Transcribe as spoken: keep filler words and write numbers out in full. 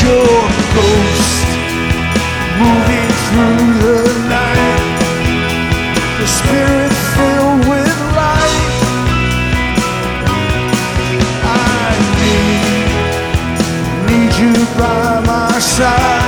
your ghost moving through the night, the spirit filled with light. I need, need you by my side.